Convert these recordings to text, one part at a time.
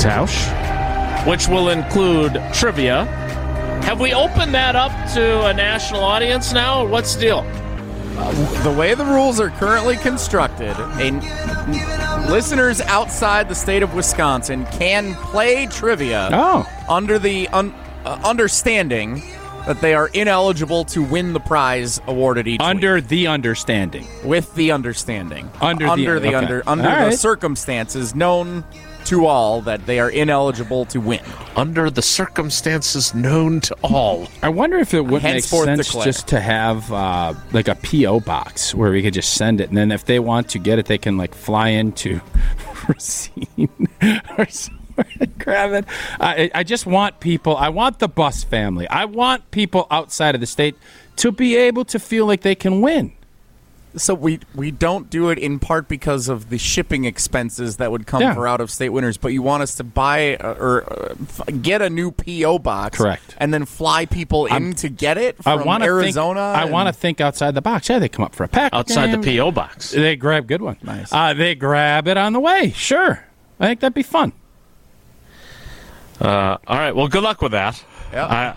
Tausch, which will include trivia. Have we opened that up to a national audience now? What's the deal? The way the rules are currently constructed, listeners outside the state of Wisconsin can play trivia under the understanding that they are ineligible to win the prize awarded each under week. The understanding. With the understanding. Under the circumstances known to all that they are ineligible to win. Under the circumstances known to all. I wonder if it would make Henceforth sense declare. just to have like a P.O. box where we could just send it, and then if they want to get it, they can like fly into Racine or somewhere and grab it. I just want people, I want the Bus family, I want people outside of the state to be able to feel like they can win. So we don't do it in part because of the shipping expenses that would come for out-of-state winners, but you want us to buy or get a new P.O. box. Correct. And then fly people in to get it from Arizona? I want to think outside the box. Yeah, they come up for a pack. Outside game. the P.O. box. They grab good one. Nice. They grab it on the way. Sure. I think that'd be fun. All right. Well, good luck with that. Yeah.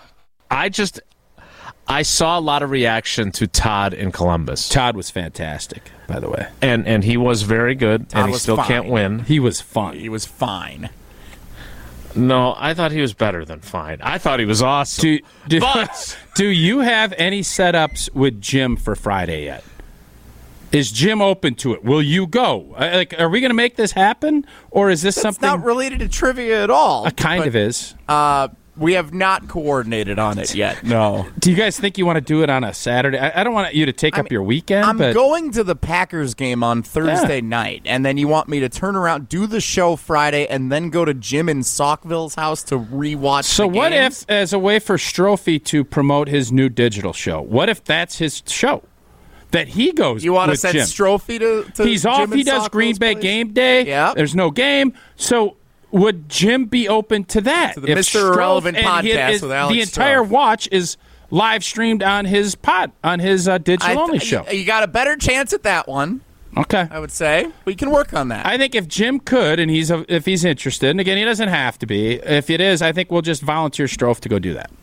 I saw a lot of reaction to Todd in Columbus. Todd was fantastic, by the way. And he was very good, and he still can't win. He was fun. He was fine. No, I thought he was better than fine. I thought he was awesome. Do you have any setups with Jim for Friday yet? Is Jim open to it? Will you go? Are we going to make this happen, or is this something not related to trivia at all? Kind of is. We have not coordinated on it yet. No. Do you guys think you want to do it on a Saturday? I don't want you to take up your weekend. I'm going to the Packers game on Thursday night, and then you want me to turn around, do the show Friday, and then go to Jim in Saukville's house to rewatch So the what games? if, as a way for Strophe to promote his new digital show, what if that's his show? That he goes You want to with send Jim? Strophe to He's Jim off. in He does Saukville's Green Bay place? game day. Yeah. There's no game. So would Jim be open to that? To the Mr. Irrelevant podcast with Alex The entire Stroh. watch is live streamed on his digital only show. You got a better chance at that one, Okay. I would say. We can work on that. I think if Jim could, and if he's interested, and again, he doesn't have to be. If it is, I think we'll just volunteer Strofe to go do that.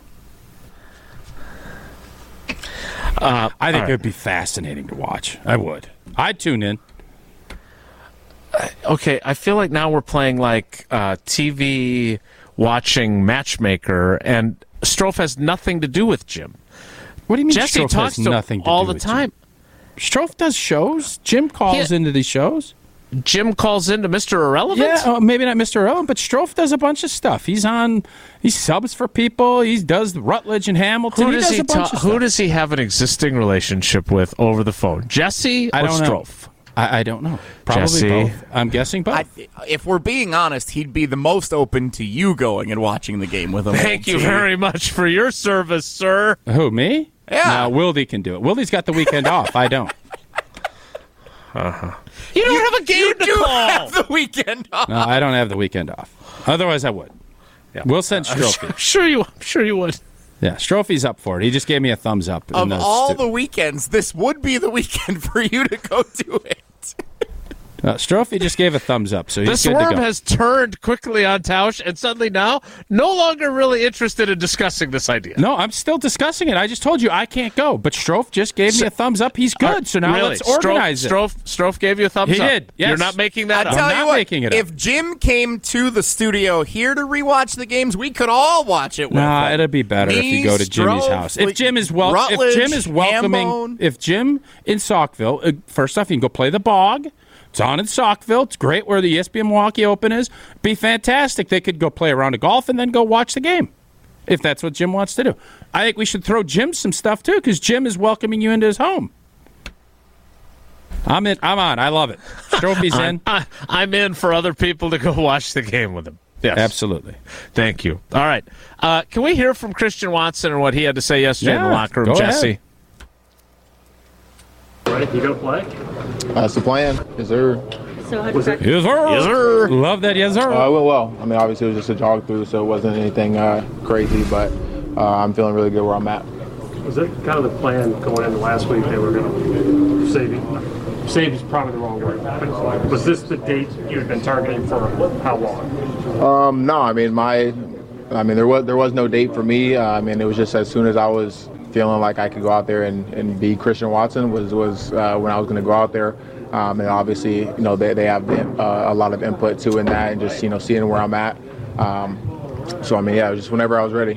I think it would be fascinating to watch. I would. I'd tune in. Okay, I feel like now we're playing like TV watching matchmaker, and Strofe has nothing to do with Jim. What do you mean Jesse Strofe talks has to nothing to all do the with time. Jim? Strofe does shows. Jim calls into these shows. Jim calls into Mr. Irrelevant? Yeah, maybe not Mr. Irrelevant, but Strofe does a bunch of stuff. He subs for people. He does Rutledge and Hamilton. Who does he have an existing relationship with over the phone? Jesse or I don't know. Strofe? I don't know. Probably Jesse. both. I'm guessing both. If we're being honest, he'd be the most open to you going and watching the game with him. Thank you very much for your service, sir. Who, me? Yeah. No, Wildy can do it. Wildy's got the weekend off. I don't. You don't have a game to call. Have the weekend off. No, I don't have the weekend off. Otherwise, I would. Yeah. We'll send Strophe. I'm sure you would. Yeah, Strophe's up for it. He just gave me a thumbs up. Of all the weekends, this would be the weekend for you to go do it. Strophe just gave a thumbs up, so he's This good to worm go. has turned quickly on Tausch, and suddenly now no longer really interested in discussing this idea. No, I'm still discussing it. I just told you I can't go, but Strofe just gave me a thumbs up. He's good, so now really? let's organize it. Strofe gave you a thumbs up. He did, yes. You're not making that up. Tell you not what, making it up. if Jim came to the studio here to rewatch the games, we could all watch it with Nah, him. it'd be better if you go to Jimmy's house. If Jim is welcoming, Hambone. if Jim in Saukville, first off, you can go play the Bog. It's on in Saukville. It's great where the ESPN Milwaukee Open is. Be fantastic. They could go play a round of golf and then go watch the game, if that's what Jim wants to do. I think we should throw Jim some stuff too, because Jim is welcoming you into his home. I'm in. I'm on. I love it. Strophe's in. I'm in for other people to go watch the game with him. Yes. Absolutely. Thank you. All right. Can we hear from Christian Watson and what he had to say yesterday in the locker room, go Jesse? ahead. Right, you gonna play? That's the plan. Yes, sir. So how did practice? Yes, sir. Yes, sir. Love that. Yes, sir. It went well. I mean, obviously, it was just a jog through, so it wasn't anything crazy, but I'm feeling really good where I'm at. Was it kind of the plan going into last week they were going to save you? save is probably the wrong word. But was this the date you had been targeting for how long? No, I mean there was no date for me. I mean, it was just as soon as I was feeling like I could go out there and be Christian Watson was when I was going to go out there. And obviously, they have a lot of input too in that, and just seeing where I'm at. So I mean, yeah, just whenever I was ready.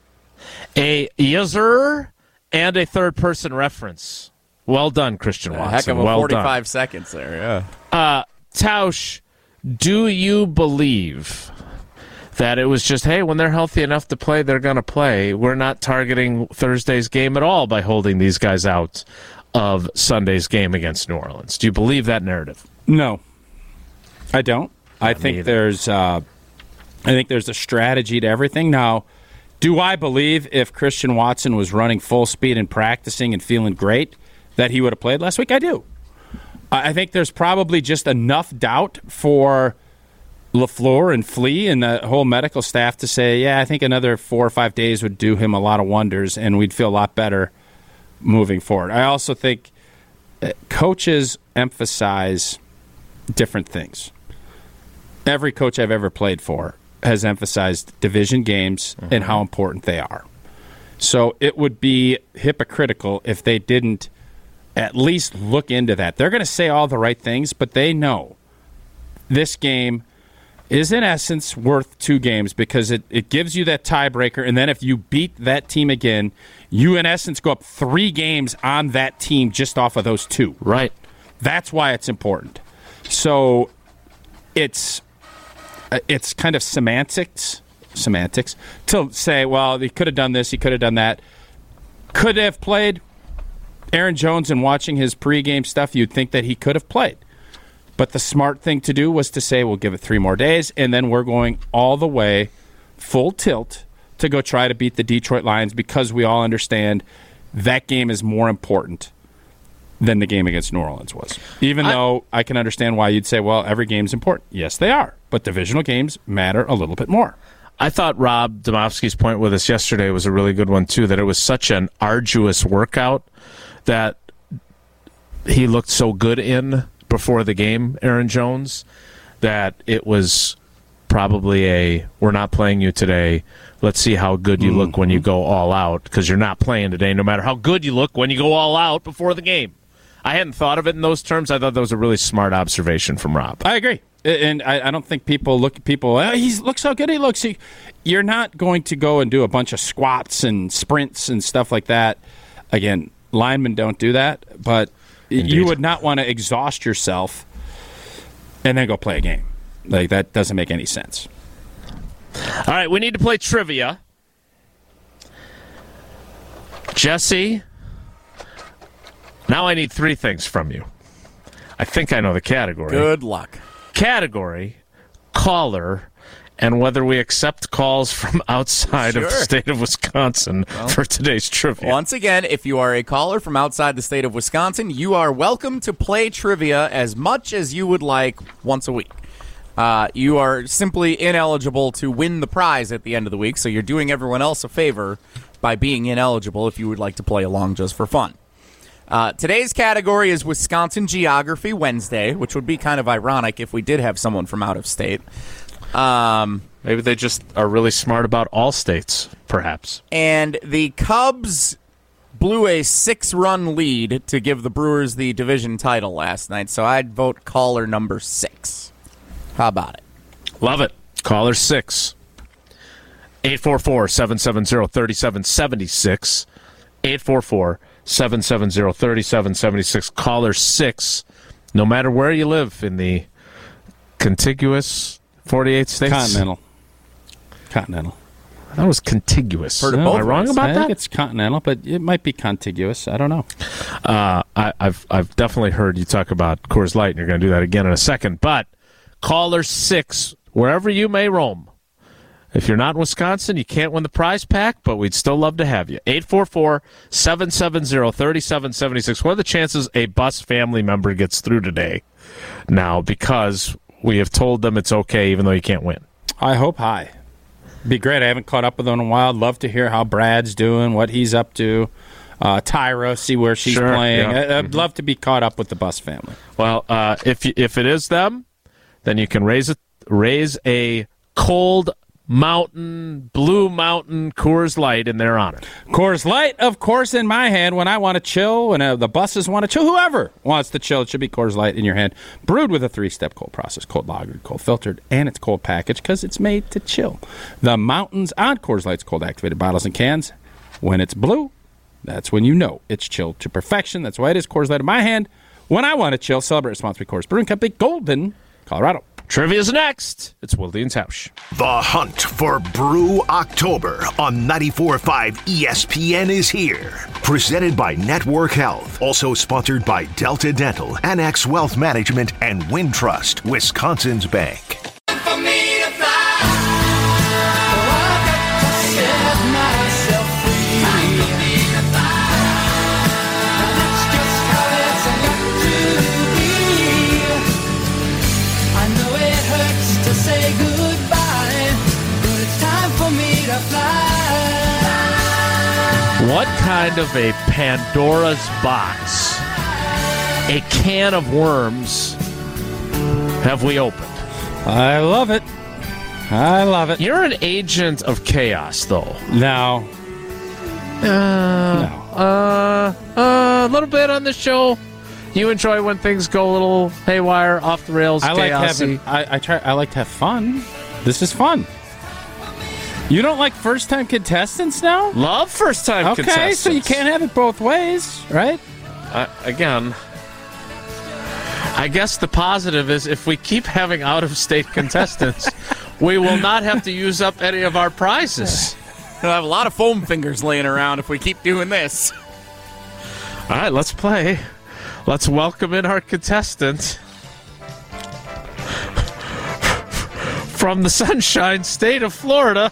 A user and a third-person reference. Well done, Christian Watson. Heck of a well 45 done. seconds there, yeah. Tausch, do you believe that it was just, hey, when they're healthy enough to play, they're going to play? We're not targeting Thursday's game at all by holding these guys out of Sunday's game against New Orleans. Do you believe that narrative? No, I don't. I think there's a strategy to everything. Now, do I believe if Christian Watson was running full speed and practicing and feeling great that he would have played last week? I do. I think there's probably just enough doubt for LaFleur and Flea and the whole medical staff to say, yeah, I think another 4 or 5 days would do him a lot of wonders and we'd feel a lot better moving forward. I also think coaches emphasize different things. Every coach I've ever played for has emphasized division games and how important they are. So it would be hypocritical if they didn't at least look into that. They're going to say all the right things, but they know this game is in essence worth 2 games because it gives you that tiebreaker, and then if you beat that team again, you in essence go up 3 games on that team just off of those 2. Right. That's why it's important. So it's kind of semantics to say, well, he could have done this, he could have done that. Could have played Aaron Jones, and watching his pregame stuff, you'd think that he could have played. But the smart thing to do was to say, we'll give it 3 more days, and then we're going all the way full tilt to go try to beat the Detroit Lions because we all understand that game is more important than the game against New Orleans was. Even though I can understand why you'd say, well, every game's important. Yes, they are. But divisional games matter a little bit more. I thought Rob Domofsky's point with us yesterday was a really good one, too, that it was such an arduous workout that he looked so good in before the game, Aaron Jones, that it was probably we're not playing you today. Let's see how good you look when you go all out, because you're not playing today no matter how good you look when you go all out before the game. I hadn't thought of it in those terms. I thought that was a really smart observation from Rob. I agree. And I don't think people look at people, he looks how good he looks. You're not going to go and do a bunch of squats and sprints and stuff like that. Again, linemen don't do that, but Indeed. You would not want to exhaust yourself and then go play a game. Like, that doesn't make any sense. All right, we need to play trivia. Jesse, now I need 3 things from you. I think I know the category. Good luck. Category, caller, and whether we accept calls from outside of the state of Wisconsin for today's trivia. Once again, if you are a caller from outside the state of Wisconsin, you are welcome to play trivia as much as you would like once a week. You are simply ineligible to win the prize at the end of the week, so you're doing everyone else a favor by being ineligible if you would like to play along just for fun. Today's category is Wisconsin Geography Wednesday, which would be kind of ironic if we did have someone from out of state. Maybe they just are really smart about all states, perhaps. And the Cubs blew a 6-run lead to give the Brewers the division title last night, so I'd vote caller number 6. How about it? Love it. Caller 6. 844-770-3776. 844-770-3776. Caller 6. No matter where you live in the contiguous 48 states. Continental. That was contiguous. Am I wrong about that? I think it's continental, but it might be contiguous. I don't know. I've definitely heard you talk about Coors Light, and you're going to do that again in a second. But caller 6, wherever you may roam. If you're not in Wisconsin, you can't win the prize pack, but we'd still love to have you. 844-770-3776. What are the chances a bus family member gets through today now because we have told them it's okay even though you can't win? I hope high. Be great. I haven't caught up with them in a while. I'd love to hear how Brad's doing, what he's up to. Tyra, see where she's playing. Yeah. I'd love to be caught up with the Buss family. Well, if it is them, then you can raise a Cold Mountain, Blue Mountain Coors Light in their honor. Coors Light, of course, in my hand when I want to chill, when the buses want to chill. Whoever wants to chill, it should be Coors Light in your hand. Brewed with a 3-step cold process, cold lagered, cold filtered, and it's cold packaged because it's made to chill. The mountains on Coors Light's cold activated bottles and cans. When it's blue, that's when you know it's chilled to perfection. That's why it is Coors Light in my hand. When I want to chill, celebrate responsibly. Coors Brewing Company, Golden, Colorado. Trivia's next. It's Wilde and Tausch. The hunt for Brew October on 94.5 ESPN is here. Presented by Network Health. Also sponsored by Delta Dental, Annex Wealth Management, and Wintrust, Wisconsin's bank. What kind of a Pandora's box, a can of worms, have we opened? I love it. I love it. You're an agent of chaos, though. No. A little bit on the show. You enjoy when things go a little haywire, off the rails, chaosy. I like to have fun. This is fun. You don't like first-time contestants now? Love first-time contestants. Okay, so you can't have it both ways, right? Again, I guess the positive is if we keep having out-of-state contestants, we will not have to use up any of our prizes. We'll have a lot of foam fingers laying around if we keep doing this. All right, let's play. Let's welcome in our contestant from the Sunshine State of Florida.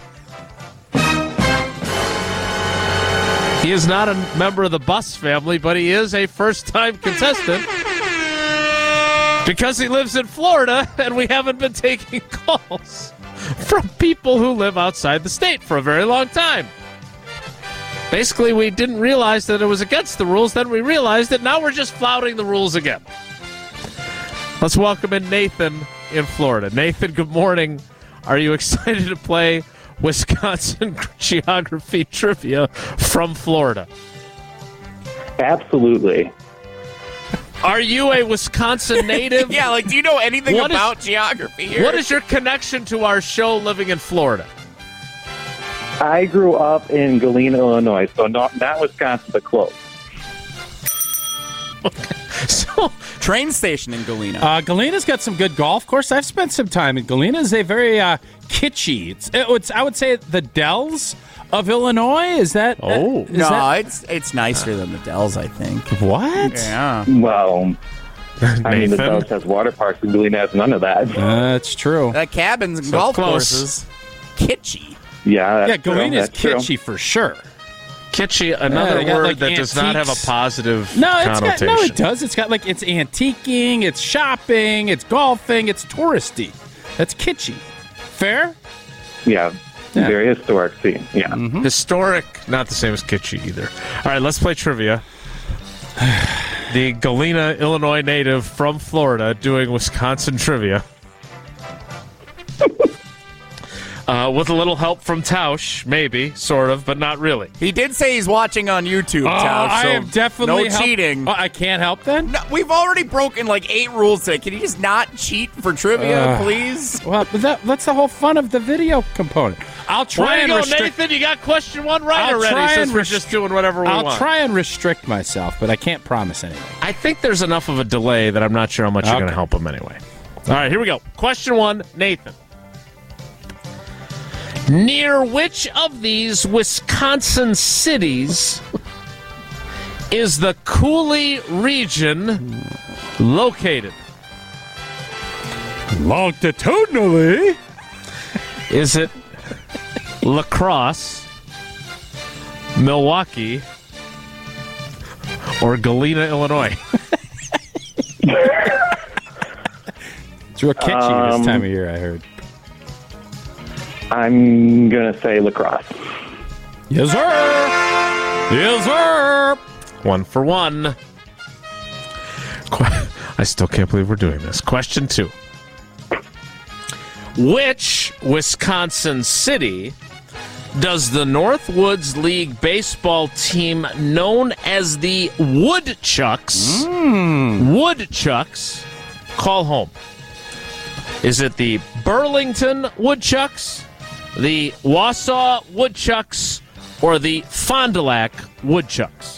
He is not a member of the Buss family, but he is a first-time contestant because he lives in Florida, and we haven't been taking calls from people who live outside the state for a very long time. Basically, we didn't realize that it was against the rules. Then we realized that now we're just flouting the rules again. Let's welcome in Nathan in Florida. Nathan, good morning. Are you excited to play Wisconsin geography trivia from Florida? Absolutely. Are you a Wisconsin native? Yeah, do you know anything about geography here? What is your connection to our show living in Florida? I grew up in Galena, Illinois, so not Wisconsin, but close. So, train station in Galena. Galena's got some good golf course. I've spent some time in Galena. It's a very kitschy. It's I would say the Dells of Illinois. Is that? It's nicer than the Dells, I think. What? Yeah. Well, I mean, the Dells has water parks, and Galena has none of that. That's true. Cabins and golf courses. Kitschy. Yeah, Galena's kitschy for sure. Kitschy, another word that does not have a positive connotation. It does. It's got it's antiquing, it's shopping, it's golfing, it's touristy. That's kitschy. Fair? Yeah. Very historic scene. Yeah. Mm-hmm. Historic, not the same as kitschy either. All right, let's play trivia. The Galena, Illinois native from Florida doing Wisconsin trivia. With a little help from Tausch, maybe, sort of, but not really. He did say he's watching on YouTube, Tausch. I am definitely no cheating. I can't help then? No, we've already broken 8 rules today. Can you just not cheat for trivia, please? Well, that's the whole fun of the video component. I'll try and restrict. Nathan, you got question 1 right already, since we're just doing whatever we want. I'll try and restrict myself, but I can't promise anything. I think there's enough of a delay that I'm not sure how much you're going to help him anyway. All right, here we go. Question 1, Nathan. Near which of these Wisconsin cities is the Coulee region located? Longitudinally? Is it La Crosse, Milwaukee, or Galena, Illinois? It's real kitschy this time of year, I heard. I'm going to say La Crosse. Yes, sir. Yes, sir. 1 for 1. I still can't believe we're doing this. Question 2. Which Wisconsin city does the Northwoods League baseball team known as the Woodchucks call home? Is it the Burlington Woodchucks, the Wausau Woodchucks, or the Fond du Lac Woodchucks?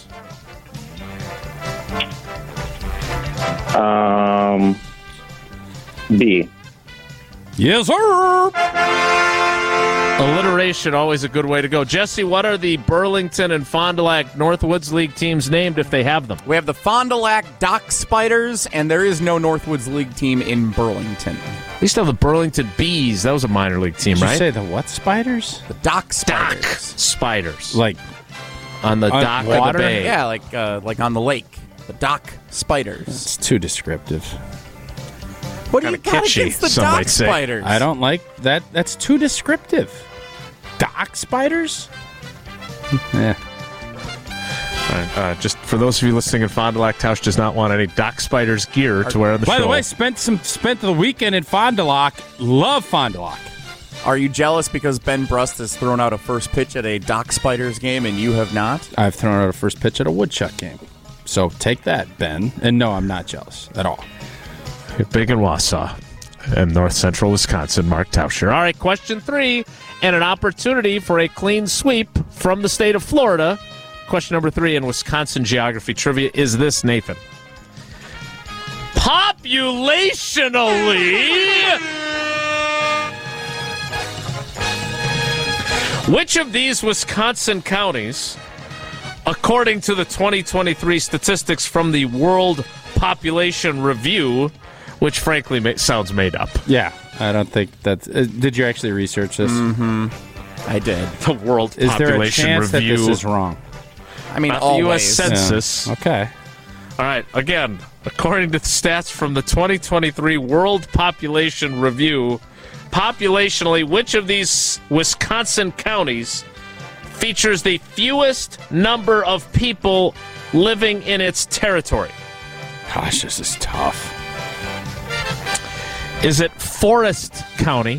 B. Yes, sir. Alliteration, always a good way to go. Jesse, what are the Burlington and Fond du Lac Northwoods League teams named if they have them? We have the Fond du Lac Dock Spiders, and there is no Northwoods League team in Burlington. They used to have the Burlington Bees. That was a minor league team, Did right? you say the what spiders? The Dock Spiders. Dock Spiders. Like on the on dock water? of the bay. Yeah, like on the lake. The Dock Spiders. It's too descriptive. What do you Kinda got kitschy, against the some Dock might say. Spiders? I don't like that. That's too descriptive. Dock spiders? Yeah. All right, just for those of you listening in Fond du Lac, Tausch does not want any Dock Spiders gear to wear on the show. By the way, spent the weekend in Fond du Lac. Love Fond du Lac. Are you jealous because Ben Brust has thrown out a first pitch at a Dock Spiders game and you have not? I've thrown out a first pitch at a Woodchuck game. So take that, Ben. And no, I'm not jealous at all. You're big in Wausau and north central Wisconsin, Mark Tauscher. All right, question 3, and an opportunity for a clean sweep from the state of Florida. Question number 3 in Wisconsin geography trivia is this, Nathan. Populationally, which of these Wisconsin counties, according to the 2023 statistics from the World Population Review, which frankly sounds made up. Yeah, I don't think that's... did you actually research this? Mm-hmm. I did. The World Is there a Population chance Review. that this is wrong? I mean, Not the always. U.S. Census. Yeah. Okay. All right, again, according to the stats from the 2023 World Population Review, populationally, which of these Wisconsin counties features the fewest number of people living in its territory? Gosh, this is tough. Is it Forest County,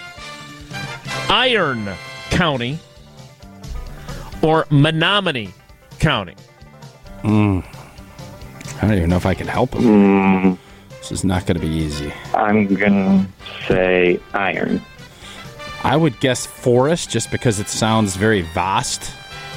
Iron County, or Menominee County? I don't even know if I can help him. This is not going to be easy. I'm going to say Iron. I would guess forest just because it sounds very vast.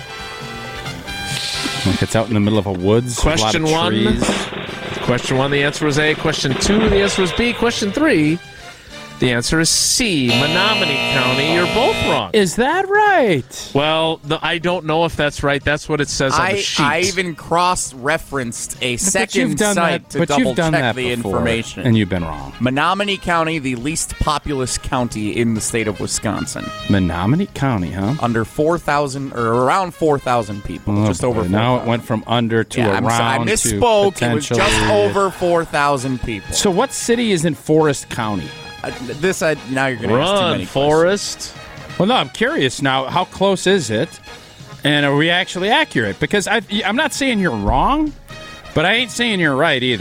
Like it's out in the middle of a woods. Question with a lot of 1. trees. Question 1, the answer was A. Question 2, the answer was B. Question 3, the answer is C. Menominee County. You're both wrong. Is that right? Well, I don't know if that's right. That's what it says on the sheet. I even cross-referenced a second site to but you've done double-check that the before, information. and you've been wrong. Menominee County, the least populous county in the state of Wisconsin. Menominee County, huh? Under 4,000, or around 4,000 people. Just over 4,000. Now it went from under to around I misspoke. to It was just potentially- over 4,000 people. So what city is in Forest County? Now you're going to ask too Run, many Forrest. Well, no, I'm curious now. How close is it? And are we actually accurate? Because I'm not saying you're wrong, but I ain't saying you're right either.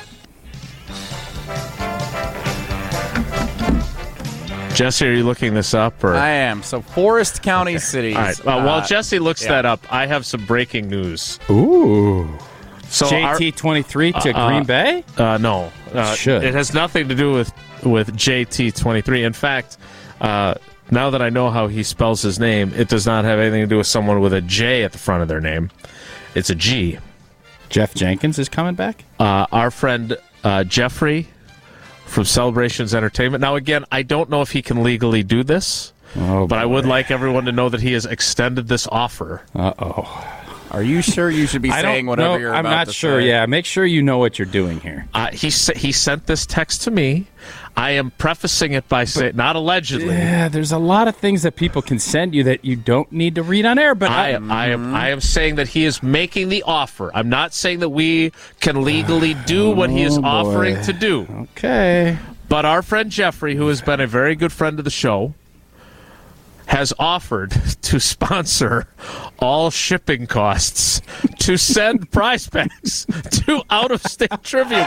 Jesse, are you looking this up? Or? I am. So Forest County cities. All right. While Jesse looks that up, I have some breaking news. Ooh. So JT23 to Green Bay? No. Should. It has nothing to do with JT23. In fact, now that I know how he spells his name, it does not have anything to do with someone with a J at the front of their name. It's a G. Jeff Jenkins is coming back? Our friend Jeffrey from Celebrations Entertainment. Now, again, I don't know if he can legally do this, but I would like everyone to know that he has extended this offer. Uh-oh. Are you sure you should be saying whatever you're about to say? I'm not sure. Yeah, make sure you know what you're doing here. He sent this text to me. I am prefacing it by saying, not allegedly. Yeah, there's a lot of things that people can send you that you don't need to read on air. But I am saying that he is making the offer. I'm not saying that we can legally do what he is offering to do. Okay. But our friend Jeffrey, who has been a very good friend of the show, has offered to sponsor all shipping costs to send prize packs to out-of-state trivia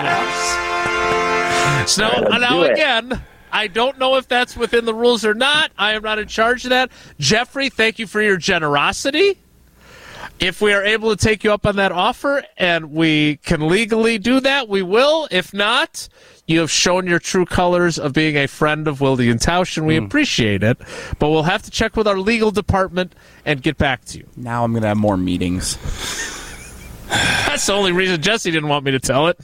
winners. So now again, I don't know if that's within the rules or not. I am not in charge of that. Jeffrey, thank you for your generosity. If we are able to take you up on that offer and we can legally do that, we will. If not, you have shown your true colors of being a friend of Wilde and Tausch, and we appreciate it. But we'll have to check with our legal department and get back to you. Now I'm going to have more meetings. That's the only reason Jesse didn't want me to tell it.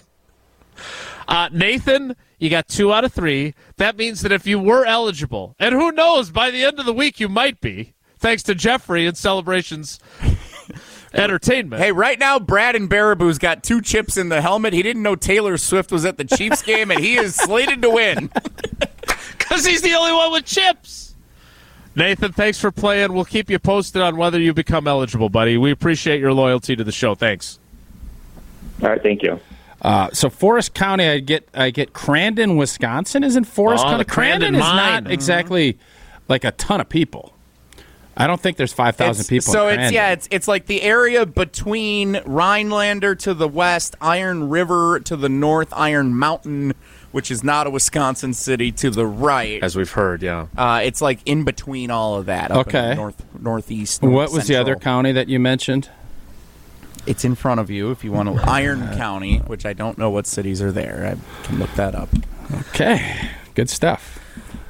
Nathan, you got 2 out of 3. That means that if you were eligible, and who knows, by the end of the week you might be, thanks to Jeffrey and Celebrations Entertainment. Hey, right now, Brad in Baraboo's got 2 chips in the helmet. He didn't know Taylor Swift was at the Chiefs game, and he is slated to win. Because he's the only one with chips. Nathan, thanks for playing. We'll keep you posted on whether you become eligible, buddy. We appreciate your loyalty to the show. Thanks. All right, thank you. So Forest County, I get Crandon, Wisconsin is in Forest County. Crandon is mine. not exactly like a ton of people. I don't think there's 5,000 people. So in it's like the area between Rhinelander to the west, Iron River to the north, Iron Mountain, which is not a Wisconsin city, to the right. As we've heard, yeah. It's like in between all of that. Up Okay. in the northeast. What was the other county that you mentioned? It's in front of you if you want to. Iron County, which I don't know what cities are there. I can look that up. Okay, good stuff.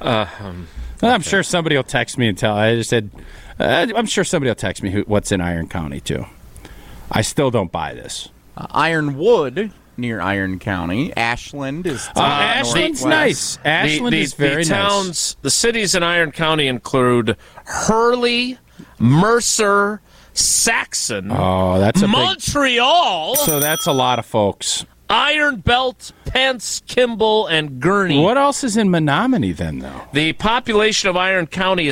I'm sure somebody will text me and tell. I just said, I'm sure somebody will text me what's in Iron County too. I still don't buy this. Ironwood near Iron County. Ashland is. Ashland's nice. Ashland is very nice. The cities in Iron County include Hurley, Mercer, Saxon. Oh, that's a Montreal. So that's a lot of folks. Iron Belt, Pence, Kimball, and Gurney. What else is in Menominee then, though? The population of Iron County is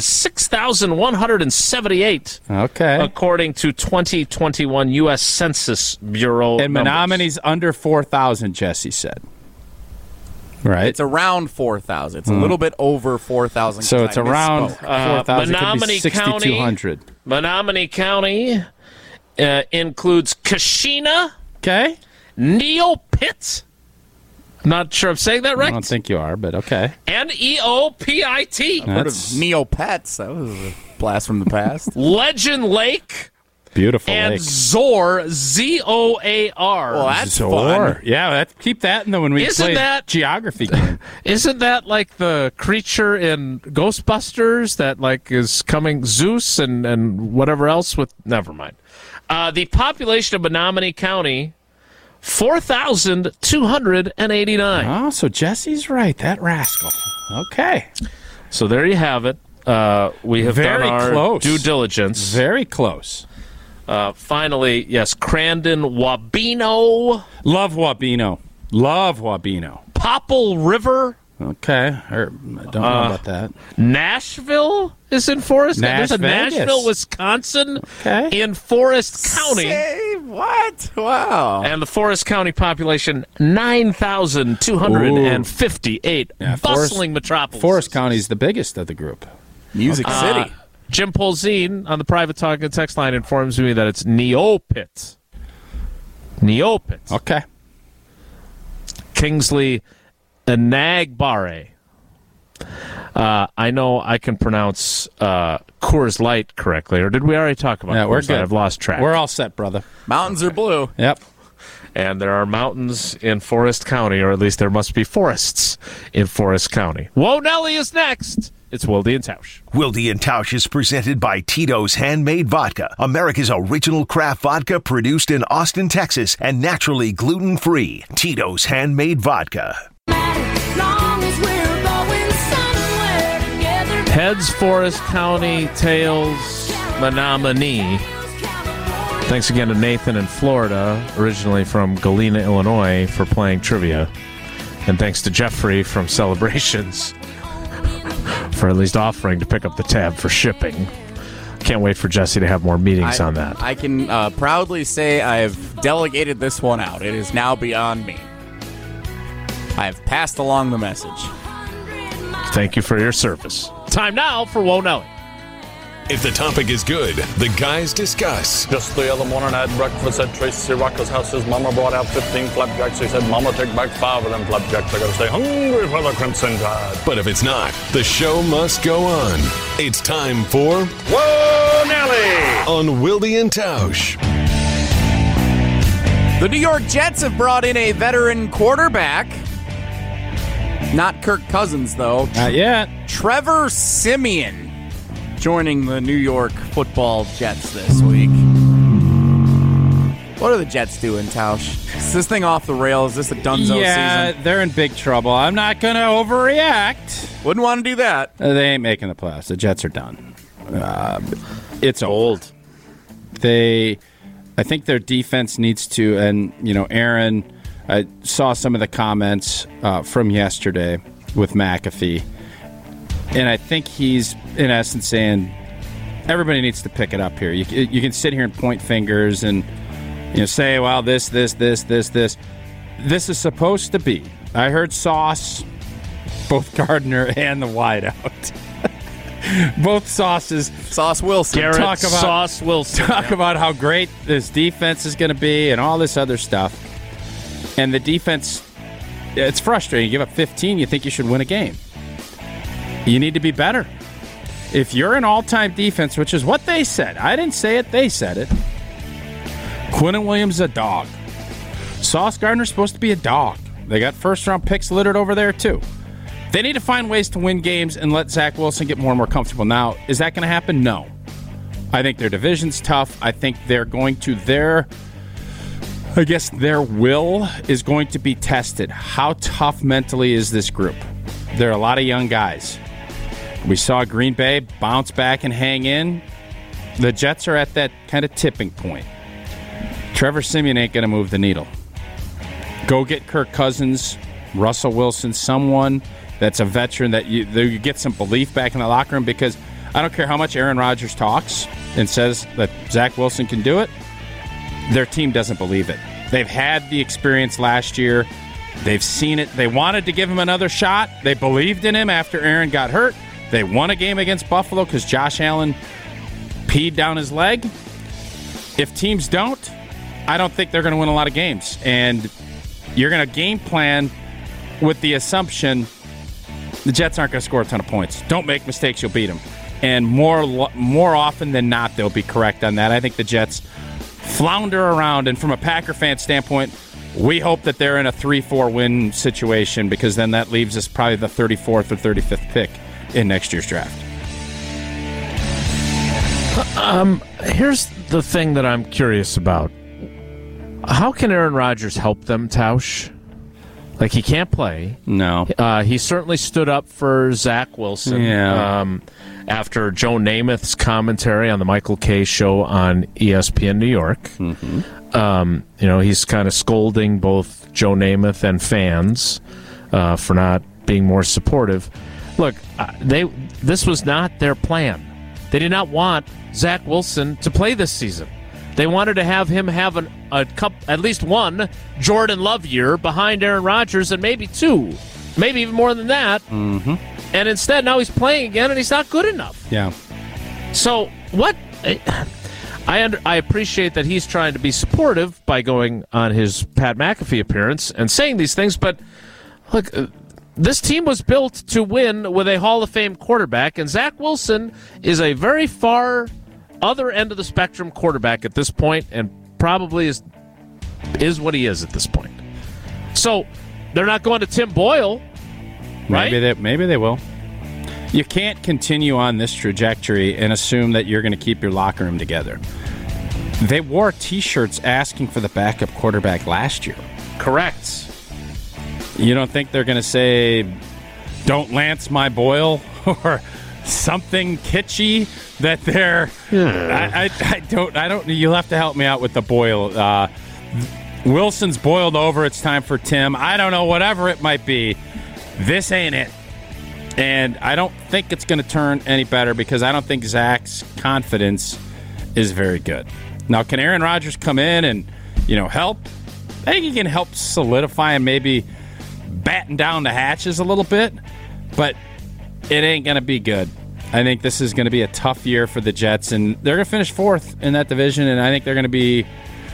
6,178. Okay. According to 2021 U.S. Census Bureau And Menominee's under 4,000, Jesse said. Right. It's around 4,000. It's a little bit over 4,000. So it's around 4,000. Menominee County. 6,200. Menominee County includes Kashina. Okay. Neopit. I'm not sure I'm saying that right. I don't think you are, but okay. Neopit. Heard of Neopets. That was a blast from the past. Legend Lake. Beautiful and lake. Zor, Z-O-A-R. Well, that's Zor. fun. Yeah, keep that in the when we play geography game. Isn't that like the creature in Ghostbusters that like is coming, Zeus and whatever else with... Never mind. The population of Menominee County... 4,289. Oh, so Jesse's right. That rascal. Okay. So there you have it. We have done our due diligence. Very close. Finally, yes, Crandon, Wabeno. Love Wabeno. Love Wabeno. Popple River. Okay. I don't know about that. Nashville is in Forest County. There's a Vegas. Nashville, Wisconsin in Forest County. Say what? Wow. And the Forest County population, 9,258. Bustling metropolis. Forest County is the biggest of the group. Music City. Jim Polzine on the private talk and text line informs me that it's Neopit. Neopit. Okay. Kingsley Enagbare. I know I can pronounce Coors Light correctly, or did we already talk about We're Coors good. Light? I've lost track. We're all set, brother. Mountains are blue. Yep. And there are mountains in Forest County, or at least there must be forests in Forest County. Whoa, Nelly is next. It's Wilde and Tausch. Wilde and Tausch is presented by Tito's Handmade Vodka, America's original craft vodka produced in Austin, Texas, and naturally gluten-free. Tito's Handmade Vodka. Heads, Forest County, tails, Menominee. Thanks again to Nathan in Florida, originally from Galena, Illinois, for playing trivia. And thanks to Jeffrey from Celebrations for at least offering to pick up the tab for shipping. Can't wait for Jesse to have more meetings on that. I can proudly say I have delegated this one out. It is now beyond me. I have passed along the message. Thank you for your service. Time now for Whoa Nelly. If the topic is good, the guys discuss. Just the other morning I had breakfast at Tracy Rocker's house. His mama brought out 15 flapjacks. He said, Mama, take back 5 of them flapjacks. I gotta stay hungry for the Crimson Tide. But if it's not, the show must go on. It's time for Whoa, Nelly! On Wilde and Tausch. The New York Jets have brought in a veteran quarterback. Not Kirk Cousins, though. Not yet. Trevor Siemian joining the New York Football Jets this week. What are the Jets doing, Tausch? Is this thing off the rails? Is this a Dunzo season? Yeah, they're in big trouble. I'm not going to overreact. Wouldn't want to do that. They ain't making the playoffs. The Jets are done. It's old. I think their defense needs to, and, Aaron, I saw some of the comments from yesterday with McAfee, and I think he's, in essence, saying everybody needs to pick it up here. You can sit here and point fingers and say, well, this. This is supposed to be. I heard Sauce, both Gardner and the wideout. Both Sauces. Sauce Wilson. Garrett Sauce Wilson. Talk about how great this defense is going to be and all this other stuff. And the defense, it's frustrating. You give up 15, you think you should win a game. You need to be better. If you're an all-time defense, which is what they said. I didn't say it, they said it. Quinnen Williams is a dog. Sauce Gardner's supposed to be a dog. They got first-round picks littered over there, too. They need to find ways to win games and let Zach Wilson get more and more comfortable. Now, is that going to happen? No. I think their division's tough. I think they're going to their will is going to be tested. How tough mentally is this group? There are a lot of young guys. We saw Green Bay bounce back and hang in. The Jets are at that kind of tipping point. Trevor Siemian ain't going to move the needle. Go get Kirk Cousins, Russell Wilson, someone that's a veteran that you get some belief back in the locker room, because I don't care how much Aaron Rodgers talks and says that Zach Wilson can do it. Their team doesn't believe it. They've had the experience last year. They've seen it. They wanted to give him another shot. They believed in him after Aaron got hurt. They won a game against Buffalo because Josh Allen peed down his leg. If teams don't, I don't think they're going to win a lot of games. And you're going to game plan with the assumption the Jets aren't going to score a ton of points. Don't make mistakes, you'll beat them. And more often than not, they'll be correct on that. I think the Jets flounder around, and from a Packer fan standpoint, we hope that they're in a 3-4 win situation, because then that leaves us probably the 34th or 35th pick in next year's draft. Here's the thing that I'm curious about. How can Aaron Rodgers help them, Tausch? Like, he can't play. No. He certainly stood up for Zach Wilson. Yeah. After Joe Namath's commentary on the Michael Kay show on ESPN New York. Mm-hmm. He's kind of scolding both Joe Namath and fans for not being more supportive. Look, this was not their plan. They did not want Zach Wilson to play this season. They wanted to have him have at least one Jordan Love year behind Aaron Rodgers, and maybe two, maybe even more than that. Mm-hmm. And instead, now he's playing again, and he's not good enough. Yeah. So what? I appreciate that he's trying to be supportive by going on his Pat McAfee appearance and saying these things, but look, this team was built to win with a Hall of Fame quarterback, and Zach Wilson is a very far other end of the spectrum quarterback at this point, and probably is what he is at this point. So they're not going to Tim Boyle, right? Maybe they will. You can't continue on this trajectory and assume that you're going to keep your locker room together. They wore T-shirts asking for the backup quarterback last year. Correct. You don't think they're going to say, "Don't Lance my Boyle," or something kitschy that they're? I don't. You'll have to help me out with the Boyle. Wilson's boiled over. It's time for Tim. I don't know. Whatever it might be, this ain't it. And I don't think it's going to turn any better, because I don't think Zach's confidence is very good. Now, can Aaron Rodgers come in and help? I think he can help solidify and maybe batten down the hatches a little bit, but it ain't going to be good. I think this is going to be a tough year for the Jets, and they're going to finish 4th in that division, and I think they're going to be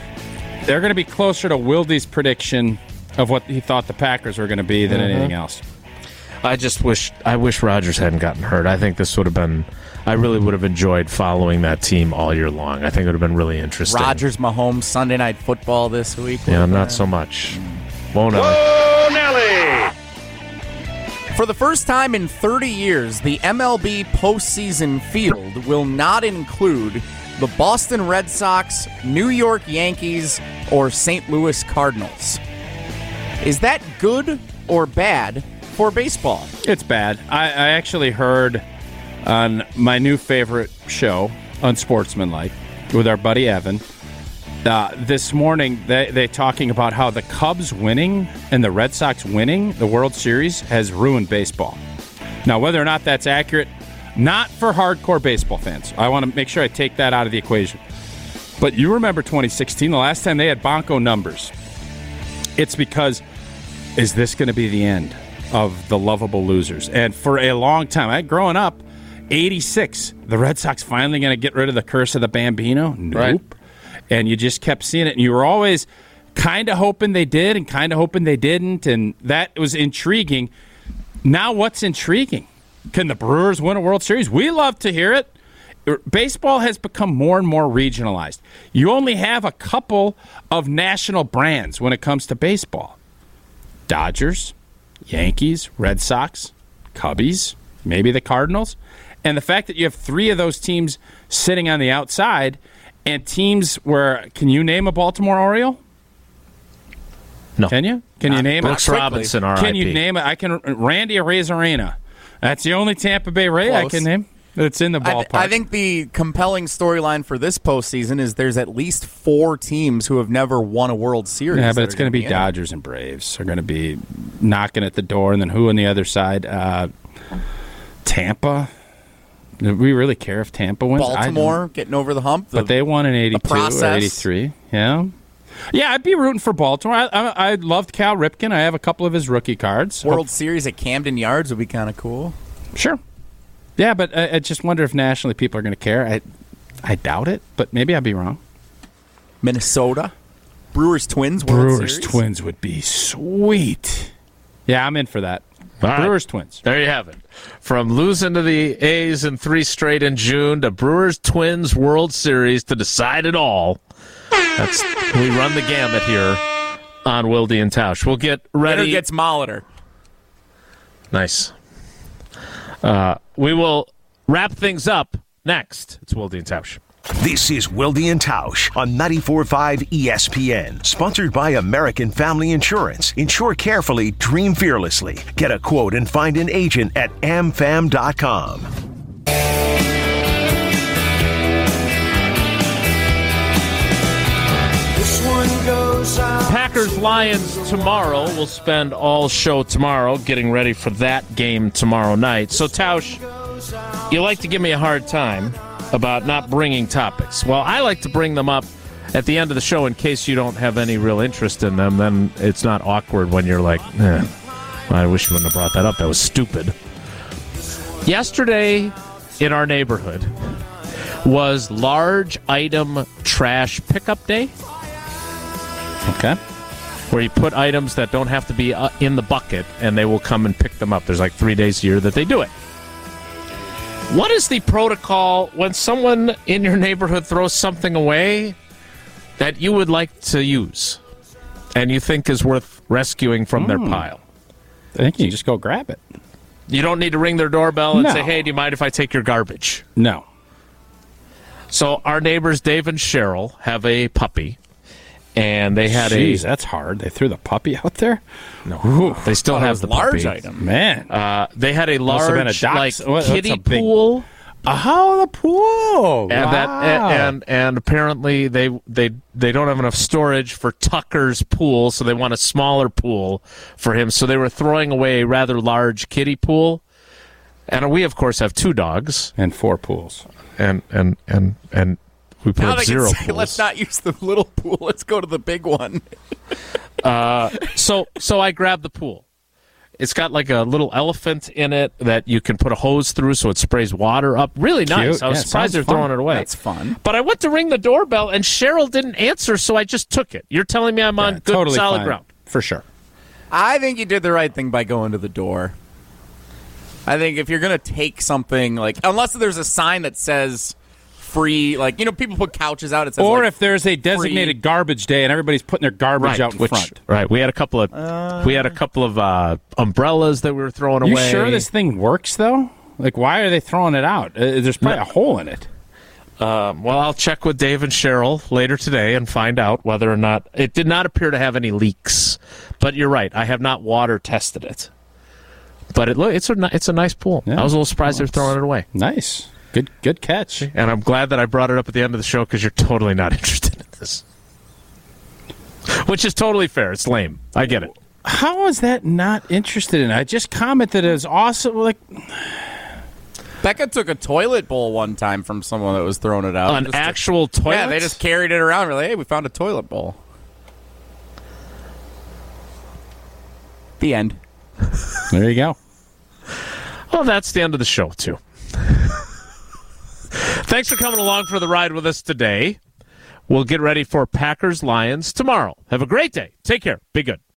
closer to Wildy's prediction of what he thought the Packers were going to be than anything else. I wish Rodgers hadn't gotten hurt. I think this would have been. I really would have enjoyed following that team all year long. I think it would have been really interesting. Rodgers, Mahomes, Sunday Night Football this week. Yeah, not so much. Whoa, Nelly! For the first time in 30 years, the MLB postseason field will not include the Boston Red Sox, New York Yankees, or St. Louis Cardinals. Is that good or bad for baseball? It's bad. I actually heard on my new favorite show, Unsportsmanlike, with our buddy Evan, this morning they talking about how the Cubs winning and the Red Sox winning the World Series has ruined baseball. Now, whether or not that's accurate, not for hardcore baseball fans. I want to make sure I take that out of the equation. But you remember 2016, the last time they had Bonko numbers. It's because, is this going to be the end of the lovable losers? And for a long time, growing up, 86, the Red Sox finally going to get rid of the curse of the Bambino? Nope. Right. And you just kept seeing it, and you were always kind of hoping they did and kind of hoping they didn't, and that was intriguing. Now what's intriguing? Can the Brewers win a World Series? We love to hear it. Baseball has become more and more regionalized. You only have a couple of national brands when it comes to baseball. Dodgers, Yankees, Red Sox, Cubbies, maybe the Cardinals. And the fact that you have 3 of those teams sitting on the outside and teams where, can you name a Baltimore Oriole? No. Can you? Can you name Brooks Robinson, R.I.P. Can you name it? Randy Arozarena. That's the only Tampa Bay Ray I can name. It's in the ballpark. I think the compelling storyline for this postseason is there's at least 4 teams who have never won a World Series. Yeah, but it's going to be Dodgers and Braves are going to be knocking at the door, and then who on the other side? Tampa. Do we really care if Tampa wins? Baltimore getting over the hump. But they won in 82 or 83. Yeah. Yeah, I'd be rooting for Baltimore. I loved Cal Ripken. I have a couple of his rookie cards. World Series at Camden Yards would be kind of cool. Sure. Yeah, but I just wonder if nationally people are going to care. I doubt it, but maybe I'd be wrong. Minnesota. Brewers-Twins World Series. Brewers-Twins would be sweet. Yeah, I'm in for that. Brewers-Twins. There you have it. From losing to the A's in 3 straight in June to Brewers-Twins World Series to decide it all. We run the gamut here on Wildy and Tausch. We'll get ready. Winner gets Molitor. Nice. We will wrap things up next. It's Wildy and Tausch. This is Wildy and Tausch on 94.5 ESPN. Sponsored by American Family Insurance. Insure carefully, dream fearlessly. Get a quote and find an agent at amfam.com. Packers-Lions tomorrow. We'll spend all show tomorrow getting ready for that game tomorrow night. So, Tausch, you like to give me a hard time about not bringing topics. Well, I like to bring them up at the end of the show in case you don't have any real interest in them. Then it's not awkward when you're like, I wish you wouldn't have brought that up. That was stupid. Yesterday in our neighborhood was large item trash pickup day. Okay. Where you put items that don't have to be in the bucket, and they will come and pick them up. There's like 3 days a year that they do it. What is the protocol when someone in your neighborhood throws something away that you would like to use and you think is worth rescuing from their pile? I think you just go grab it. You don't need to ring their doorbell and say, hey, do you mind if I take your garbage? No. So our neighbors, Dave and Cheryl, have a puppy. And they had that's hard. They threw the puppy out there? No. Ooh, they still have the large puppy. Item. Man. They had a large kiddie pool. Oh, the pool. And and apparently they don't have enough storage for Tucker's pool, so they want a smaller pool for him. So they were throwing away a rather large kiddie pool. And we of course have 2 dogs and 4 pools. And we put up 0 pools. Let's not use the little pool. Let's go to the big one. So I grabbed the pool. It's got like a little elephant in it that you can put a hose through so it sprays water up. Really nice. Cute. I was Yeah, surprised they're sounds throwing fun. it away. That's fun. But I went to ring the doorbell, and Cheryl didn't answer, so I just took it. You're telling me I'm on good, totally solid fine. ground. For sure. I think you did the right thing by going to the door. I think if you're going to take something, like, unless there's a sign that says free, like, people put couches out. It says, Or like, if there's a designated free. garbage day and everybody's putting their garbage out in front. Right. We had a couple of umbrellas that we were throwing You away. sure this thing works, though? Like, why are they throwing it out? There's probably a hole in it. Well, I'll check with Dave and Cheryl later today and find out whether or not it did not appear to have any leaks. But you're right. I have not water tested it. But it's a nice pool. Yeah. I was a little surprised they're throwing it away. Nice. Good catch. And I'm glad that I brought it up at the end of the show because you're totally not interested in this. Which is totally fair. It's lame. I get it. How is that not interested in it? I just commented it was awesome. Like, Becca took a toilet bowl one time from someone that was throwing it out. An actual toilet? Yeah, they just carried it around. We're like, hey, we found a toilet bowl. The end. There you go. Well, that's the end of the show, too. Thanks for coming along for the ride with us today. We'll get ready for Packers-Lions tomorrow. Have a great day. Take care. Be good.